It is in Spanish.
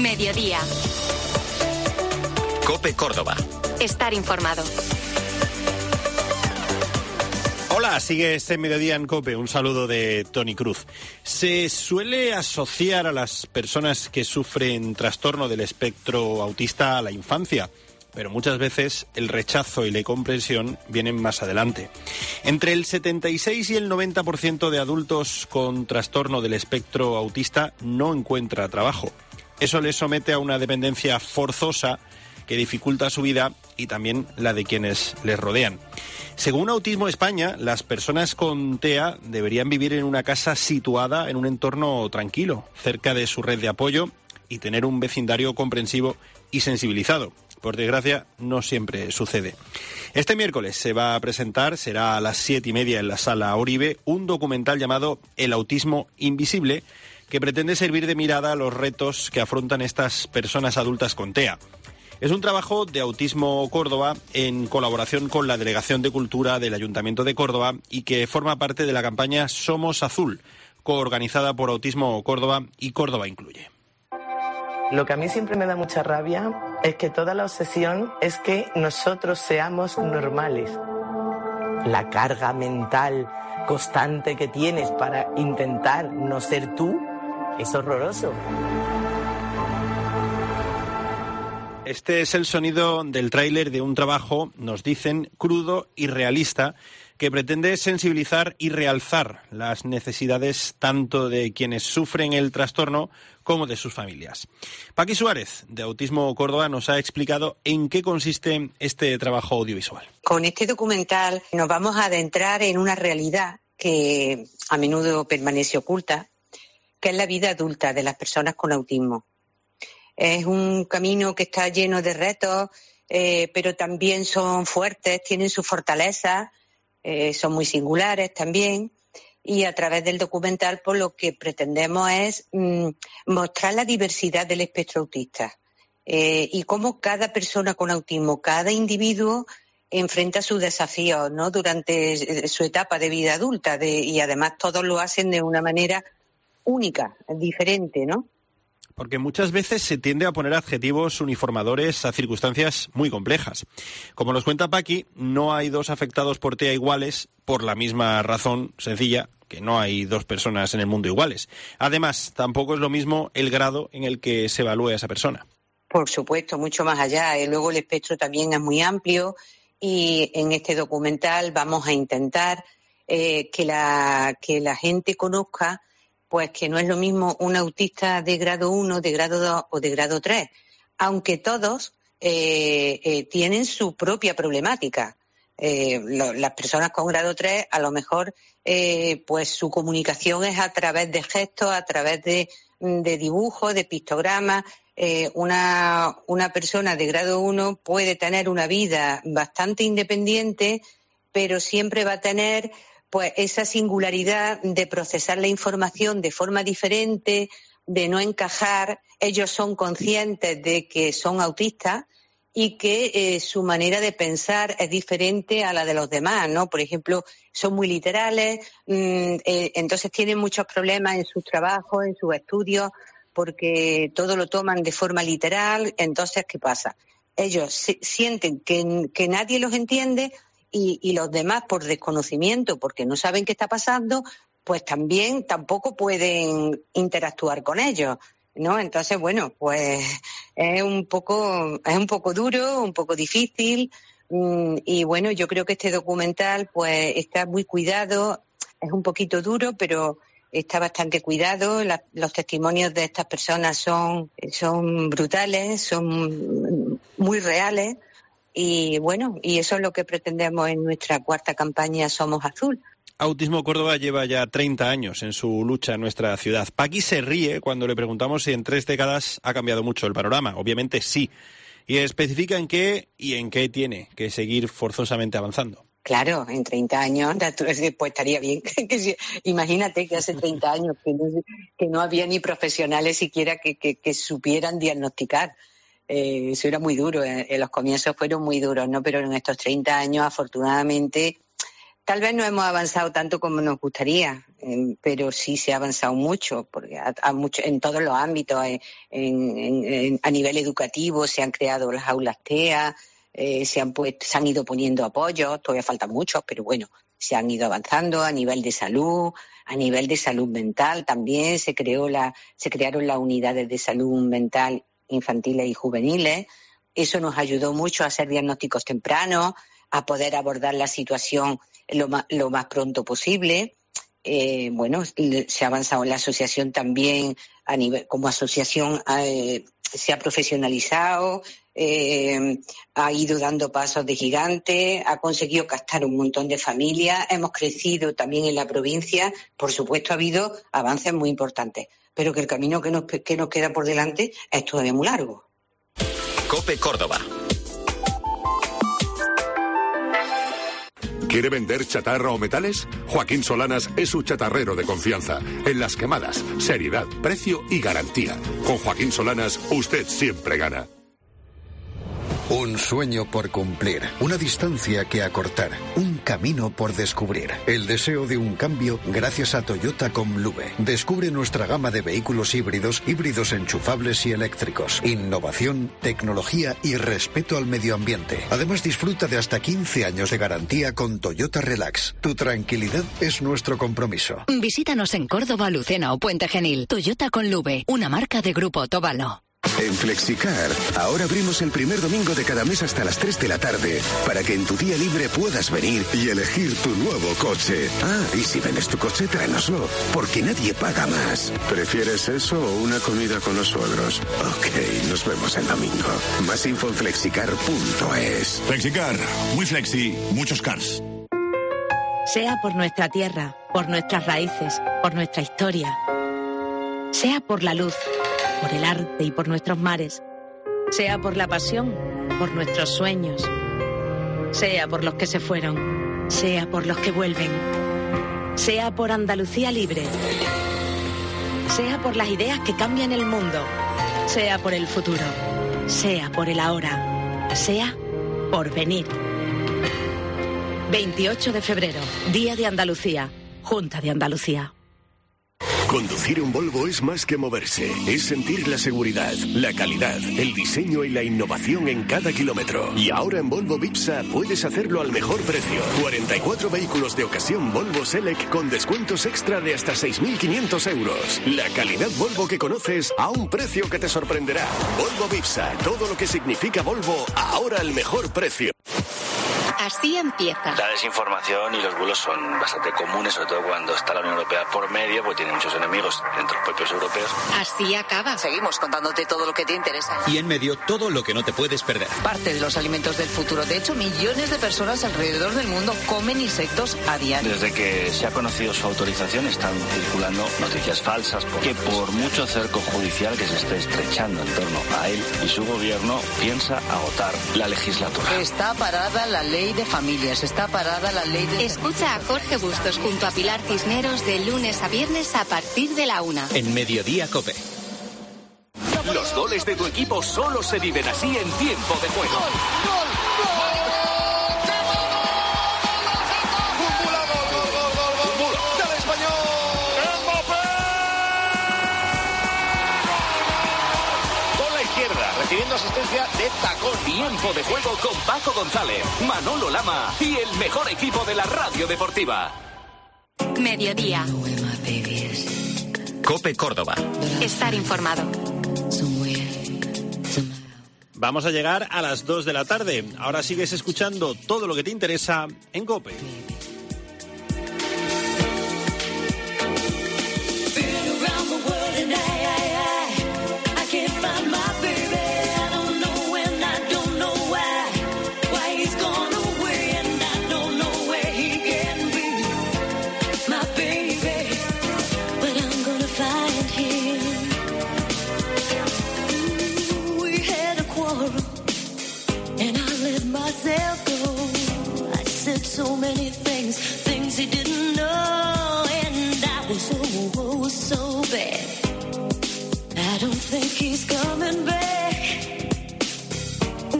Mediodía. COPE Córdoba. Estar informado. Hola, sigue este Mediodía en COPE. Un saludo de Tony Cruz. Se suele asociar a las personas que sufren trastorno del espectro autista a la infancia, pero muchas veces el rechazo y la incomprensión vienen más adelante. Entre el 76 y el 90% de adultos con trastorno del espectro autista no encuentra trabajo. Eso les somete a una dependencia forzosa que dificulta su vida y también la de quienes les rodean. Según Autismo España, las personas con TEA deberían vivir en una casa situada en un entorno tranquilo, cerca de su red de apoyo y tener un vecindario comprensivo y sensibilizado. Por desgracia, no siempre sucede. Este miércoles se va a presentar, será a las 7:30 en la Sala Oribe, un documental llamado El autismo invisible, que pretende servir de mirada a los retos que afrontan estas personas adultas con TEA. Es un trabajo de Autismo Córdoba en colaboración con la Delegación de Cultura del Ayuntamiento de Córdoba y que forma parte de la campaña Somos Azul, coorganizada por Autismo Córdoba y Córdoba Incluye. Lo que a mí siempre me da mucha rabia es que toda la obsesión es que nosotros seamos normales. La carga mental constante que tienes para intentar no ser tú es horroroso. Este es el sonido del tráiler de un trabajo, nos dicen, crudo y realista, que pretende sensibilizar y realzar las necesidades tanto de quienes sufren el trastorno como de sus familias. Paqui Suárez, de Autismo Córdoba, nos ha explicado en qué consiste este trabajo audiovisual. Con este documental nos vamos a adentrar en una realidad que a menudo permanece oculta, que es la vida adulta de las personas con autismo. Es un camino que está lleno de retos, pero también son fuertes, tienen sus fortalezas, son muy singulares también. Y a través del documental, pues lo que pretendemos es mostrar la diversidad del espectro autista y cómo cada persona con autismo, cada individuo enfrenta sus desafíos, ¿no?, durante su etapa de vida adulta, y además todos lo hacen de una manera única, diferente, ¿no? Porque muchas veces se tiende a poner adjetivos uniformadores a circunstancias muy complejas. Como nos cuenta Paqui, no hay dos afectados por TEA iguales por la misma razón sencilla, que no hay dos personas en el mundo iguales. Además, tampoco es lo mismo el grado en el que se evalúa a esa persona. Por supuesto, mucho más allá. Luego el espectro también es muy amplio y en este documental vamos a intentar que la gente conozca pues que no es lo mismo un autista de grado 1, de grado 2 o de grado 3, aunque todos tienen su propia problemática. Las personas con grado 3 a lo mejor pues su comunicación es a través de gestos, a través de dibujos, de pictogramas. Una persona de grado 1 puede tener una vida bastante independiente, pero siempre va a tener pues esa singularidad de procesar la información de forma diferente, de no encajar. Ellos son conscientes de que son autistas y que su manera de pensar es diferente a la de los demás, ¿no? Por ejemplo, son muy literales, entonces tienen muchos problemas en sus trabajos, en sus estudios, porque todo lo toman de forma literal. Entonces, ¿qué pasa? Ellos sienten que nadie los entiende y los demás, por desconocimiento, porque no saben qué está pasando, pues tampoco pueden interactuar con ellos, ¿no? Entonces, bueno, pues es un poco duro, un poco difícil, y bueno, yo creo que este documental pues está muy cuidado, es un poquito duro, pero está bastante cuidado. Los testimonios de estas personas son brutales, son muy reales. Y bueno, y eso es lo que pretendemos en nuestra cuarta campaña Somos Azul. Autismo Córdoba lleva ya 30 años en su lucha en nuestra ciudad. Paqui se ríe cuando le preguntamos si en 3 décadas ha cambiado mucho el panorama. Obviamente sí. Y especifica en qué tiene que seguir forzosamente avanzando. Claro, en 30 años, pues estaría bien. Imagínate que hace 30 años que no había ni profesionales siquiera que supieran diagnosticar. Eso era muy duro, los comienzos fueron muy duros, ¿no? Pero en estos 30 años, afortunadamente, Tal vez no hemos avanzado tanto como nos gustaría, pero sí se ha avanzado mucho, porque en todos los ámbitos, a nivel educativo se han creado las aulas TEA, se han ido poniendo apoyos, todavía faltan muchos, pero bueno, se han ido avanzando a nivel de salud mental también se crearon las unidades de salud mental infantiles y juveniles. Eso nos ayudó mucho a hacer diagnósticos tempranos, a poder abordar la situación lo más pronto posible. Se ha avanzado en la asociación también, como asociación se ha profesionalizado, ha ido dando pasos de gigante, ha conseguido captar un montón de familias, hemos crecido también en la provincia. Por supuesto, ha habido avances muy importantes, pero que el camino que nos queda por delante es todavía muy largo. COPE Córdoba. ¿Quiere vender chatarra o metales? Joaquín Solanas es su chatarrero de confianza. En las quemadas, seriedad, precio y garantía. Con Joaquín Solanas, usted siempre gana. Un sueño por cumplir, una distancia que acortar, un camino por descubrir. El deseo de un cambio gracias a Toyota Comluve. Descubre nuestra gama de vehículos híbridos enchufables y eléctricos. Innovación, tecnología y respeto al medio ambiente. Además, disfruta de hasta 15 años de garantía con Toyota Relax. Tu tranquilidad es nuestro compromiso. Visítanos en Córdoba, Lucena o Puente Genil. Toyota Comluve, una marca de Grupo Tobalo. En Flexicar, ahora abrimos el primer domingo de cada mes hasta las 3 de la tarde para que en tu día libre puedas venir y elegir tu nuevo coche. Y si vendes tu coche, tráenoslo, porque nadie paga más. ¿Prefieres eso o una comida con los suegros? Ok, nos vemos el domingo. Más info en flexicar.es. Flexicar, muy flexi, muchos cars. Sea por nuestra tierra, por nuestras raíces, por nuestra historia. Sea por la luz, por el arte y por nuestros mares, sea por la pasión, por nuestros sueños, sea por los que se fueron, sea por los que vuelven, sea por Andalucía libre, sea por las ideas que cambian el mundo, sea por el futuro, sea por el ahora, sea por venir. 28 de febrero, Día de Andalucía, Junta de Andalucía. Conducir un Volvo es más que moverse, es sentir la seguridad, la calidad, el diseño y la innovación en cada kilómetro. Y ahora en Volvo Vipsa puedes hacerlo al mejor precio. 44 vehículos de ocasión Volvo Select con descuentos extra de hasta 6.500 euros. La calidad Volvo que conoces a un precio que te sorprenderá. Volvo Vipsa, todo lo que significa Volvo, ahora al mejor precio. Así empieza. La desinformación y los bulos son bastante comunes, sobre todo cuando está la Unión Europea por medio, porque tiene muchos enemigos entre los propios europeos. Así acaba. Seguimos contándote todo lo que te interesa. Y en medio, todo lo que no te puedes perder. Parte de los alimentos del futuro. De hecho, millones de personas alrededor del mundo comen insectos a diario. Desde que se ha conocido su autorización, están circulando noticias falsas, porque por mucho cerco judicial que se esté estrechando en torno a él y su gobierno, piensa agotar la legislatura. Está parada la ley de familias, está parada la ley de... Escucha a Jorge Bustos junto a Pilar Cisneros de lunes a viernes a partir de la 1. En Mediodía COPE. Los goles de tu equipo solo se viven así en tiempo de juego. ¡Gol! Recibiendo asistencia de tacón. Tiempo de juego con Paco González, Manolo Lama y el mejor equipo de la radio deportiva. Mediodía. COPE Córdoba. Estar informado. Vamos a llegar a las 2 de la tarde. Ahora sigues escuchando todo lo que te interesa en COPE. So many things he didn't